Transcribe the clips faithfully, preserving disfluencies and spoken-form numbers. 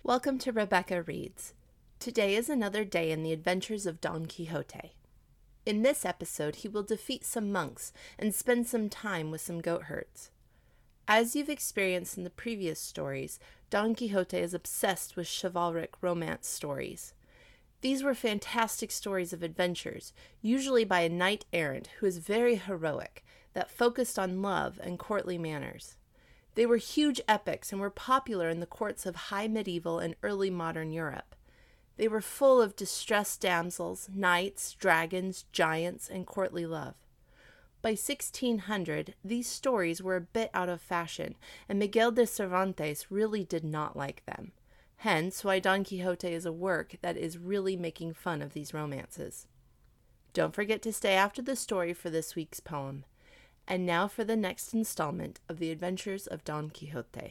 Welcome to Rebecca Reads. Today is another day in the adventures of Don Quixote. In this episode, he will defeat some monks and spend some time with some goatherds. As you've experienced in the previous stories, Don Quixote is obsessed with chivalric romance stories. These were fantastic stories of adventures, usually by a knight-errant who is very heroic, that focused on love and courtly manners. They were huge epics and were popular in the courts of high medieval and early modern Europe. They were full of distressed damsels, knights, dragons, giants, and courtly love. By sixteen hundred, these stories were a bit out of fashion, and Miguel de Cervantes really did not like them. Hence why Don Quixote is a work that is really making fun of these romances. Don't forget to stay after the story for this week's poem. And now for the next installment of the Adventures of Don Quixote.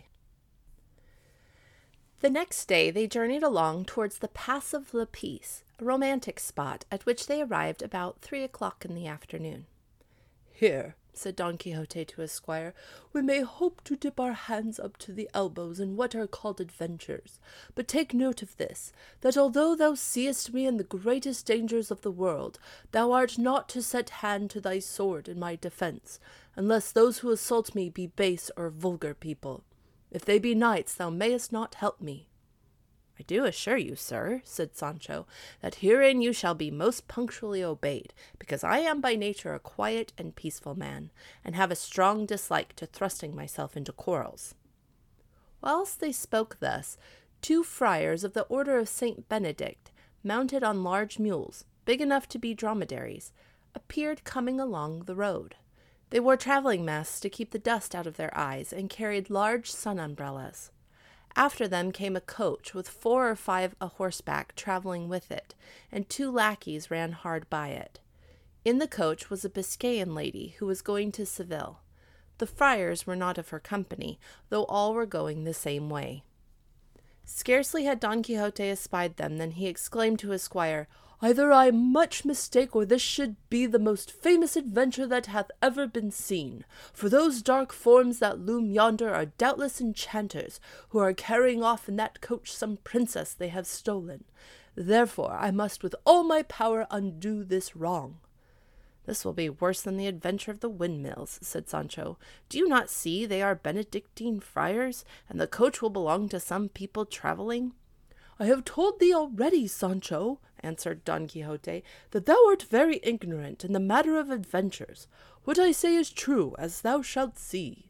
The next day they journeyed along towards the Pass of La Peace, a romantic spot at which they arrived about three o'clock in the afternoon. "Here," said Don Quixote to his squire, "we may hope to dip our hands up to the elbows in what are called adventures. But take note of this, that although thou seest me in the greatest dangers of the world, thou art not to set hand to thy sword in my defence, unless those who assault me be base or vulgar people. If they be knights, thou mayest not help me." "I do assure you, sir," said Sancho, "that herein you shall be most punctually obeyed, because I am by nature a quiet and peaceful man, and have a strong dislike to thrusting myself into quarrels." Whilst they spoke thus, two friars of the order of Saint Benedict, mounted on large mules, big enough to be dromedaries, appeared coming along the road. They wore travelling masks to keep the dust out of their eyes, and carried large sun umbrellas. After them came a coach with four or five a horseback travelling with it, and two lackeys ran hard by it. In the coach was a Biscayan lady who was going to Seville. The friars were not of her company, though all were going the same way. Scarcely had Don Quixote espied them than he exclaimed to his squire, "Either I much mistake, or this should be the most famous adventure that hath ever been seen, for those dark forms that loom yonder are doubtless enchanters, who are carrying off in that coach some princess they have stolen. Therefore I must with all my power undo this wrong." "This will be worse than the adventure of the windmills," said Sancho. "Do you not see they are Benedictine friars, and the coach will belong to some people travelling?" "I have told thee already, Sancho," answered Don Quixote, "that thou art very ignorant in the matter of adventures. What I say is true, as thou shalt see."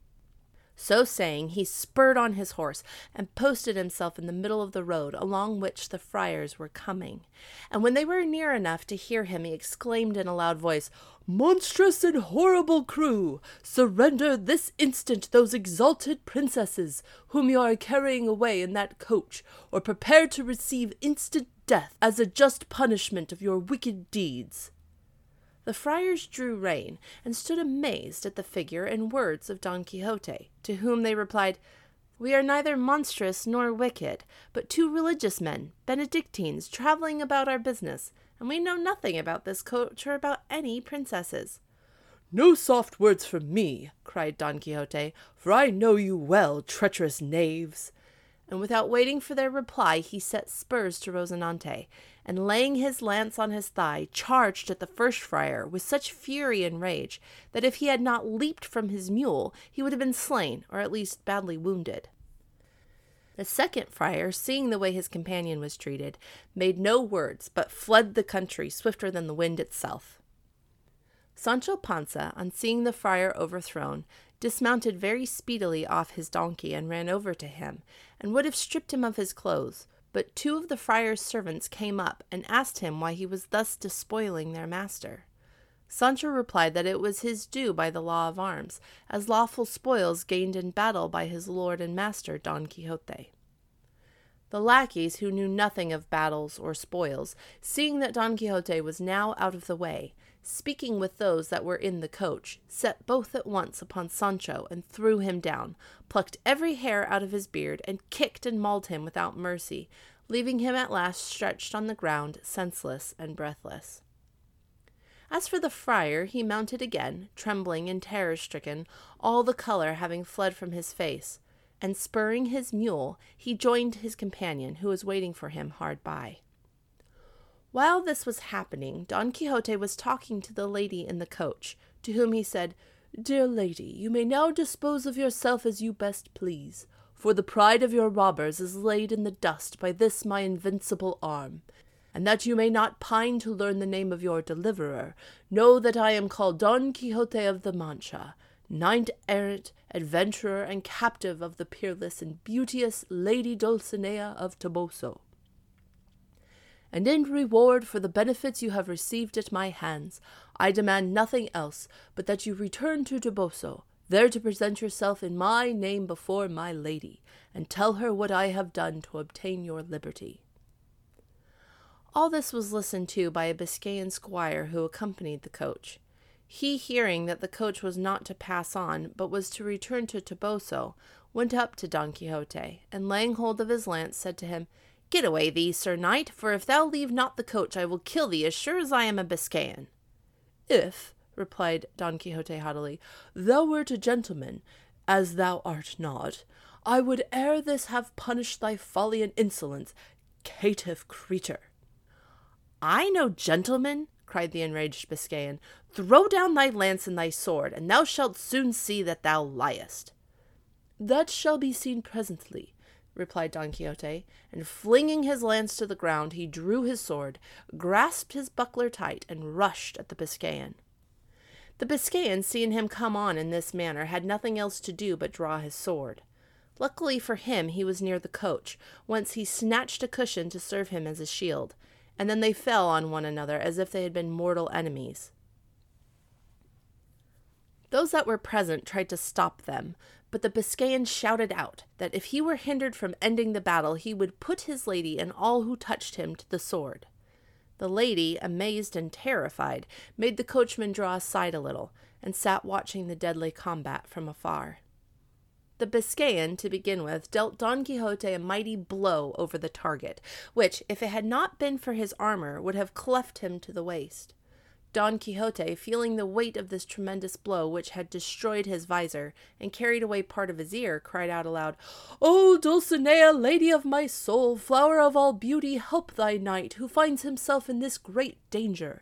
So saying, he spurred on his horse, and posted himself in the middle of the road along which the friars were coming. And when they were near enough to hear him, he exclaimed in a loud voice, "Monstrous and horrible crew, surrender this instant those exalted princesses whom you are carrying away in that coach, or prepare to receive instant death as a just punishment of your wicked deeds." The friars drew rein, and stood amazed at the figure and words of Don Quixote, to whom they replied, "We are neither monstrous nor wicked, but two religious men, Benedictines, travelling about our business, and we know nothing about this coach or about any princesses." "No soft words from me," cried Don Quixote, "for I know you well, treacherous knaves." And without waiting for their reply, he set spurs to Rocinante, and laying his lance on his thigh, charged at the first friar with such fury and rage that if he had not leaped from his mule, he would have been slain, or at least badly wounded. The second friar, seeing the way his companion was treated, made no words, but fled the country swifter than the wind itself. Sancho Panza, on seeing the friar overthrown, dismounted very speedily off his donkey and ran over to him, and would have stripped him of his clothes, but two of the friar's servants came up and asked him why he was thus despoiling their master. Sancho replied that it was his due by the law of arms, as lawful spoils gained in battle by his lord and master Don Quixote. The lackeys, who knew nothing of battles or spoils, seeing that Don Quixote was now out of the way, speaking with those that were in the coach, set both at once upon Sancho and threw him down, plucked every hair out of his beard, and kicked and mauled him without mercy, leaving him at last stretched on the ground, senseless and breathless. As for the friar, he mounted again, trembling and terror-stricken, all the colour having fled from his face, and spurring his mule, he joined his companion, who was waiting for him hard by. While this was happening, Don Quixote was talking to the lady in the coach, to whom he said, "Dear lady, you may now dispose of yourself as you best please, for the pride of your robbers is laid in the dust by this my invincible arm. And that you may not pine to learn the name of your deliverer, know that I am called Don Quixote of the Mancha, knight-errant, adventurer, and captive of the peerless and beauteous Lady Dulcinea of Toboso. And in reward for the benefits you have received at my hands, I demand nothing else but that you return to Toboso, there to present yourself in my name before my lady, and tell her what I have done to obtain your liberty." All this was listened to by a Biscayan squire who accompanied the coach. He, hearing that the coach was not to pass on, but was to return to Toboso, went up to Don Quixote, and laying hold of his lance, said to him, "Get away thee, Sir Knight, for if thou leave not the coach, I will kill thee as sure as I am a Biscayan." "If," replied Don Quixote haughtily, "thou wert a gentleman, as thou art not, I would ere this have punished thy folly and insolence, caitiff creature." "I no gentleman," cried the enraged Biscayan. "Throw down thy lance and thy sword, and thou shalt soon see that thou liest." "That shall be seen presently," replied Don Quixote, and flinging his lance to the ground, he drew his sword, grasped his buckler tight, and rushed at the Biscayan. The Biscayan, seeing him come on in this manner, had nothing else to do but draw his sword. Luckily for him, he was near the coach, whence he snatched a cushion to serve him as a shield, and then they fell on one another as if they had been mortal enemies. Those that were present tried to stop them, but the Biscayan shouted out that if he were hindered from ending the battle, he would put his lady and all who touched him to the sword. The lady, amazed and terrified, made the coachman draw aside a little, and sat watching the deadly combat from afar. The Biscayan, to begin with, dealt Don Quixote a mighty blow over the target, which, if it had not been for his armor, would have cleft him to the waist. Don Quixote, feeling the weight of this tremendous blow, which had destroyed his visor and carried away part of his ear, cried out aloud, "O Dulcinea, lady of my soul, flower of all beauty, help thy knight, who finds himself in this great danger."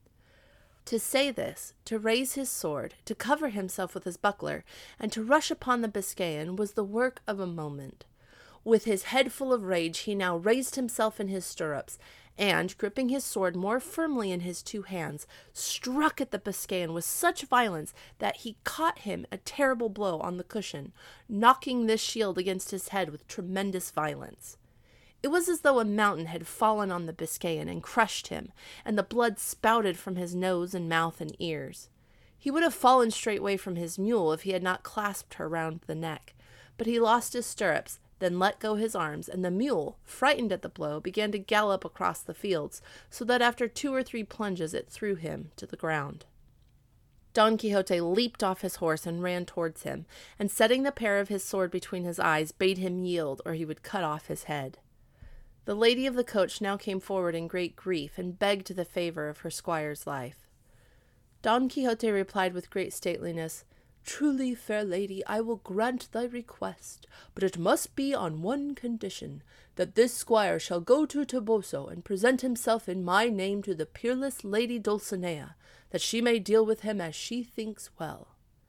To say this, to raise his sword, to cover himself with his buckler, and to rush upon the Biscayan was the work of a moment. With his head full of rage, he now raised himself in his stirrups, and, gripping his sword more firmly in his two hands, struck at the Biscayan with such violence that he caught him a terrible blow on the cushion, knocking this shield against his head with tremendous violence. It was as though a mountain had fallen on the Biscayan and crushed him, and the blood spouted from his nose and mouth and ears. He would have fallen straightway from his mule if he had not clasped her round the neck, but he lost his stirrups, then let go his arms, and the mule, frightened at the blow, began to gallop across the fields, so that after two or three plunges it threw him to the ground. Don Quixote leaped off his horse and ran towards him, and setting the pair of his sword between his eyes, bade him yield, or he would cut off his head. The lady of the coach now came forward in great grief, and begged the favour of her squire's life. Don Quixote replied with great stateliness, "Truly, fair lady, I will grant thy request, but it must be on one condition, that this squire shall go to Toboso and present himself in my name to the peerless Lady Dulcinea, that she may deal with him as she thinks well."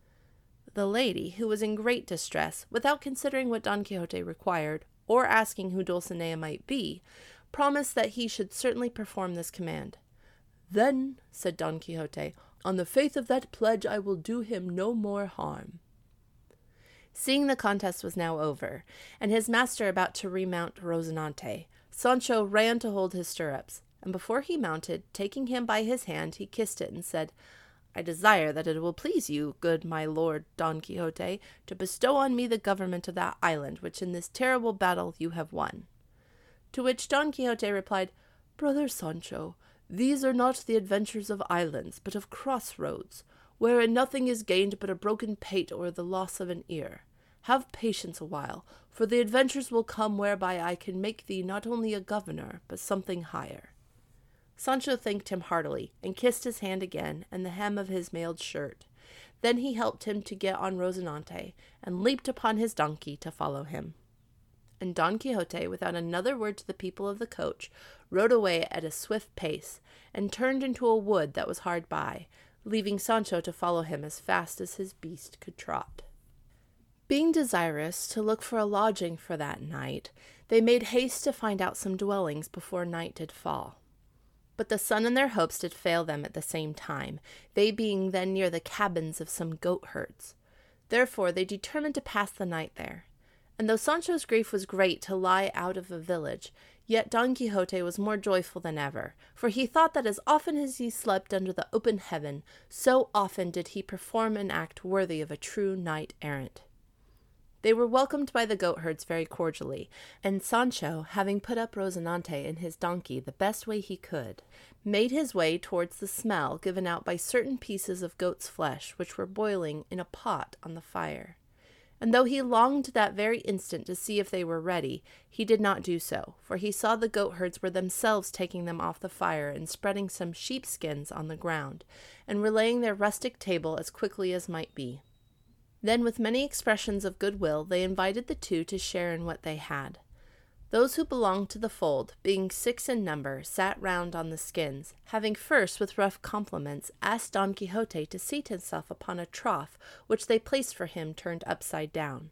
The lady, who was in great distress, without considering what Don Quixote required, or asking who Dulcinea might be, promised that he should certainly perform this command. "Then," said Don Quixote, "on the faith of that pledge I will do him no more harm." Seeing the contest was now over, and his master about to remount Rocinante, Sancho ran to hold his stirrups, and before he mounted, taking him by his hand, he kissed it and said, "I desire that it will please you, good my lord Don Quixote, to bestow on me the government of that island which in this terrible battle you have won." To which Don Quixote replied, "Brother Sancho, these are not the adventures of islands, but of crossroads, wherein nothing is gained but a broken pate or the loss of an ear. Have patience a while, for the adventures will come whereby I can make thee not only a governor, but something higher." Sancho thanked him heartily, and kissed his hand again, and the hem of his mailed shirt. Then he helped him to get on Rocinante, and leaped upon his donkey to follow him. And Don Quixote, without another word to the people of the coach, rode away at a swift pace, and turned into a wood that was hard by, leaving Sancho to follow him as fast as his beast could trot. Being desirous to look for a lodging for that night, they made haste to find out some dwellings before night did fall. But the sun and their hopes did fail them at the same time, they being then near the cabins of some goat-herds. Therefore they determined to pass the night there. And though Sancho's grief was great to lie out of a village, yet Don Quixote was more joyful than ever, for he thought that as often as he slept under the open heaven, so often did he perform an act worthy of a true knight-errant. They were welcomed by the goatherds very cordially, and Sancho, having put up Rocinante and his donkey the best way he could, made his way towards the smell given out by certain pieces of goat's flesh which were boiling in a pot on the fire. And though he longed that very instant to see if they were ready, he did not do so, for he saw the goatherds were themselves taking them off the fire and spreading some sheepskins on the ground, and were laying their rustic table as quickly as might be. Then with many expressions of goodwill they invited the two to share in what they had. Those who belonged to the fold, being six in number, sat round on the skins, having first with rough compliments asked Don Quixote to seat himself upon a trough which they placed for him turned upside down.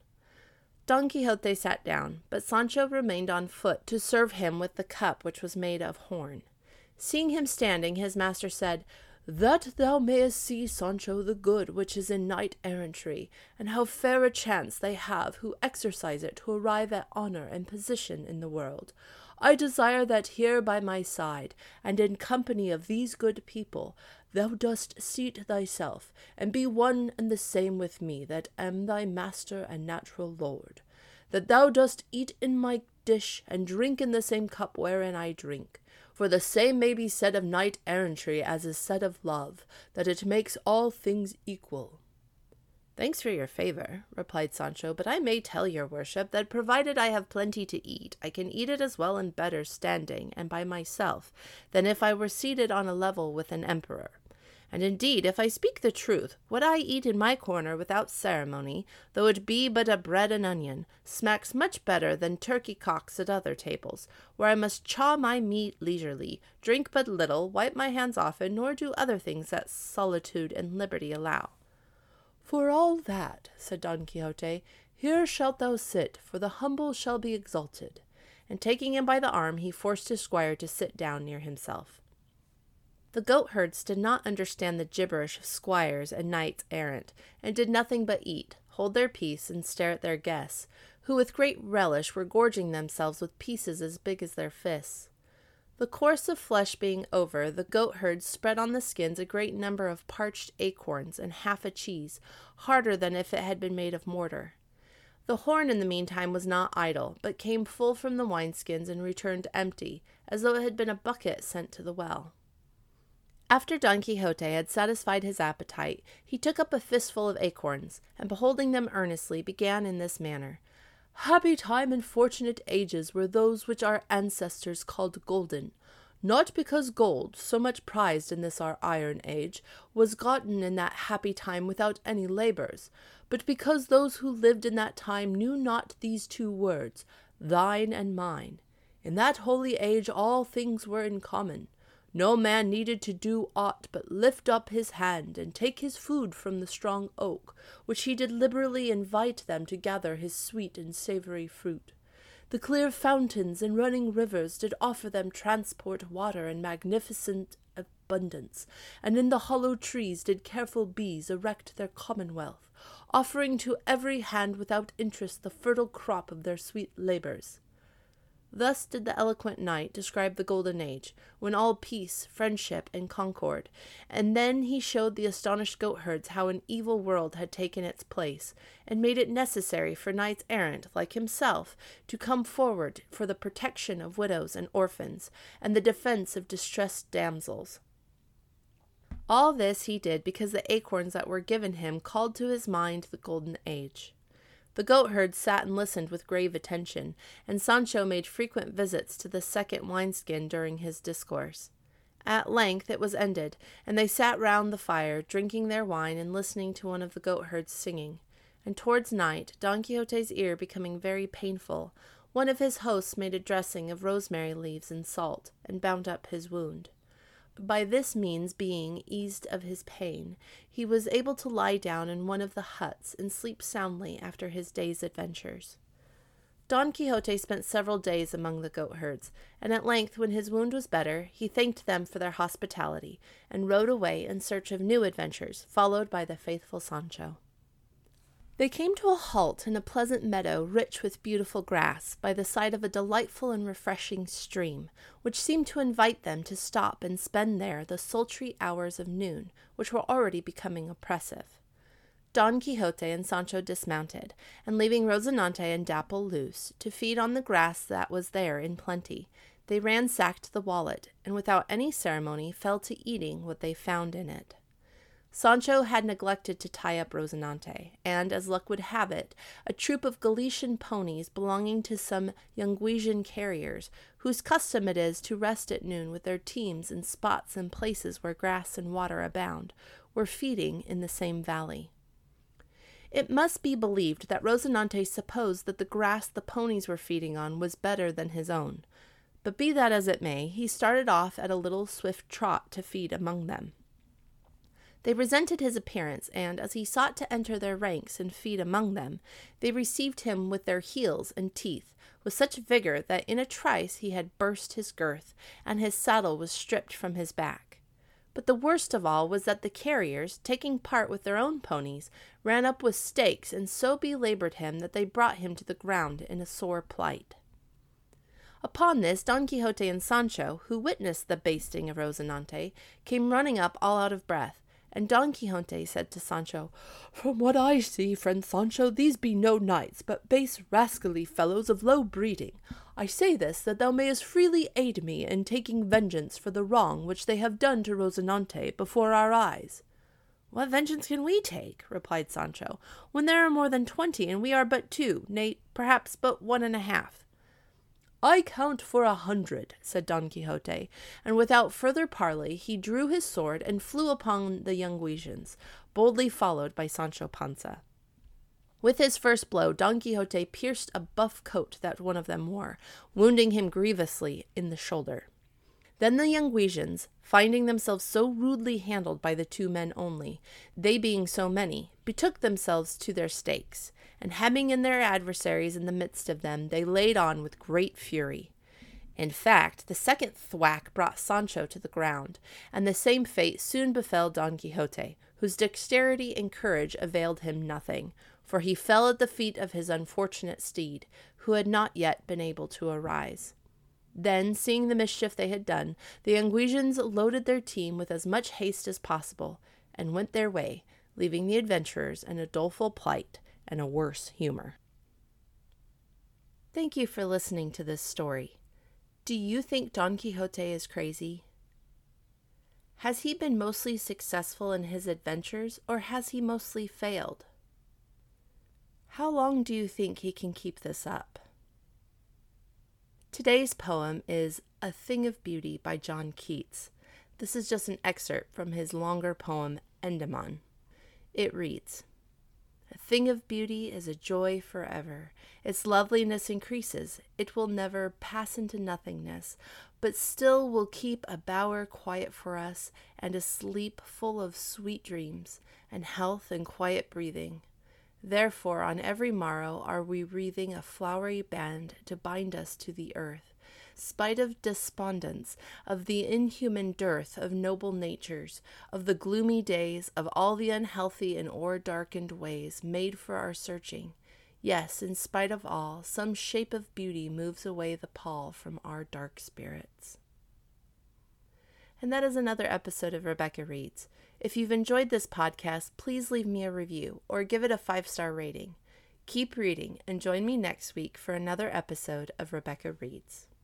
Don Quixote sat down, but Sancho remained on foot to serve him with the cup which was made of horn. Seeing him standing, his master said, "That thou mayest see, Sancho, the good which is in knight-errantry, and how fair a chance they have who exercise it to arrive at honour and position in the world, I desire that here by my side, and in company of these good people, thou dost seat thyself, and be one and the same with me that am thy master and natural lord, that thou dost eat in my dish, and drink in the same cup wherein I drink. For the same may be said of knight-errantry as is said of love, that it makes all things equal." "Thanks for your favour," replied Sancho, "but I may tell your worship that provided I have plenty to eat, I can eat it as well and better standing, and by myself, than if I were seated on a level with an emperor. And indeed, if I speak the truth, what I eat in my corner without ceremony, though it be but a bread and onion, smacks much better than turkey cocks at other tables, where I must chaw my meat leisurely, drink but little, wipe my hands often, nor do other things that solitude and liberty allow." "For all that," said Don Quixote, "here shalt thou sit, for the humble shall be exalted." And taking him by the arm, he forced his squire to sit down near himself. The goatherds did not understand the gibberish of squires and knights errant, and did nothing but eat, hold their peace, and stare at their guests, who with great relish were gorging themselves with pieces as big as their fists. The course of flesh being over, the goatherds spread on the skins a great number of parched acorns and half a cheese, harder than if it had been made of mortar. The horn in the meantime was not idle, but came full from the wineskins and returned empty, as though it had been a bucket sent to the well. After Don Quixote had satisfied his appetite, he took up a fistful of acorns, and beholding them earnestly, began in this manner. "Happy time and fortunate ages were those which our ancestors called golden, not because gold, so much prized in this our iron age, was gotten in that happy time without any labours, but because those who lived in that time knew not these two words, thine and mine. In that holy age all things were in common. No man needed to do aught but lift up his hand and take his food from the strong oak, which he did liberally invite them to gather his sweet and savoury fruit. The clear fountains and running rivers did offer them transport water in magnificent abundance, and in the hollow trees did careful bees erect their commonwealth, offering to every hand without interest the fertile crop of their sweet labours. Thus did the eloquent knight describe the golden age, when all peace, friendship, and concord, and then he showed the astonished goatherds how an evil world had taken its place, and made it necessary for knights errant, like himself, to come forward for the protection of widows and orphans, and the defence of distressed damsels. All this he did because the acorns that were given him called to his mind the golden age. The goatherds sat and listened with grave attention, and Sancho made frequent visits to the second wineskin during his discourse. At length it was ended, and they sat round the fire, drinking their wine and listening to one of the goatherds singing. And towards night, Don Quixote's ear becoming very painful, one of his hosts made a dressing of rosemary leaves and salt, and bound up his wound. By this means being eased of his pain, he was able to lie down in one of the huts and sleep soundly after his day's adventures. Don Quixote spent several days among the goatherds, and at length, when his wound was better, he thanked them for their hospitality, and rode away in search of new adventures, followed by the faithful Sancho. They came to a halt in a pleasant meadow rich with beautiful grass, by the side of a delightful and refreshing stream, which seemed to invite them to stop and spend there the sultry hours of noon, which were already becoming oppressive. Don Quixote and Sancho dismounted, and leaving Rocinante and Dapple loose, to feed on the grass that was there in plenty, they ransacked the wallet, and without any ceremony fell to eating what they found in it. Sancho had neglected to tie up Rocinante, and, as luck would have it, a troop of Galician ponies belonging to some Yanguesian carriers, whose custom it is to rest at noon with their teams in spots and places where grass and water abound, were feeding in the same valley. It must be believed that Rocinante supposed that the grass the ponies were feeding on was better than his own, but be that as it may, he started off at a little swift trot to feed among them. They resented his appearance, and, as he sought to enter their ranks and feed among them, they received him with their heels and teeth, with such vigor that in a trice he had burst his girth, and his saddle was stripped from his back. But the worst of all was that the carriers, taking part with their own ponies, ran up with stakes and so belabored him that they brought him to the ground in a sore plight. Upon this, Don Quixote and Sancho, who witnessed the basting of Rocinante, came running up all out of breath, and Don Quixote said to Sancho, "From what I see, friend Sancho, these be no knights, but base rascally fellows of low breeding. I say this, that thou mayest freely aid me in taking vengeance for the wrong which they have done to Rocinante before our eyes." "What vengeance can we take," replied Sancho, "when there are more than twenty, and we are but two, nay, perhaps but one and a half?" "I count for a hundred," said Don Quixote, and without further parley he drew his sword and flew upon the Yanguesians, boldly followed by Sancho Panza. With his first blow, Don Quixote pierced a buff coat that one of them wore, wounding him grievously in the shoulder. Then the Yanguesians, finding themselves so rudely handled by the two men only, they being so many, betook themselves to their stakes, and hemming in their adversaries in the midst of them, they laid on with great fury. In fact, the second thwack brought Sancho to the ground, and the same fate soon befell Don Quixote, whose dexterity and courage availed him nothing, for he fell at the feet of his unfortunate steed, who had not yet been able to arise. Then, seeing the mischief they had done, the Yanguesians loaded their team with as much haste as possible, and went their way, leaving the adventurers in a doleful plight and a worse humor. Thank you for listening to this story. Do you think Don Quixote is crazy? Has he been mostly successful in his adventures, or has he mostly failed? How long do you think he can keep this up? Today's poem is A Thing of Beauty by John Keats. This is just an excerpt from his longer poem, Endymion. It reads, "A thing of beauty is a joy forever. Its loveliness increases. It will never pass into nothingness, but still will keep a bower quiet for us, and a sleep full of sweet dreams, and health and quiet breathing. Therefore on every morrow are we wreathing a flowery band to bind us to the earth, spite of despondence, of the inhuman dearth of noble natures, of the gloomy days, of all the unhealthy and o'er-darkened ways made for our searching. Yes, in spite of all, some shape of beauty moves away the pall from our dark spirits." And that is another episode of Rebecca Reads. If you've enjoyed this podcast, please leave me a review or give it a five-star rating. Keep reading and join me next week for another episode of Rebecca Reads.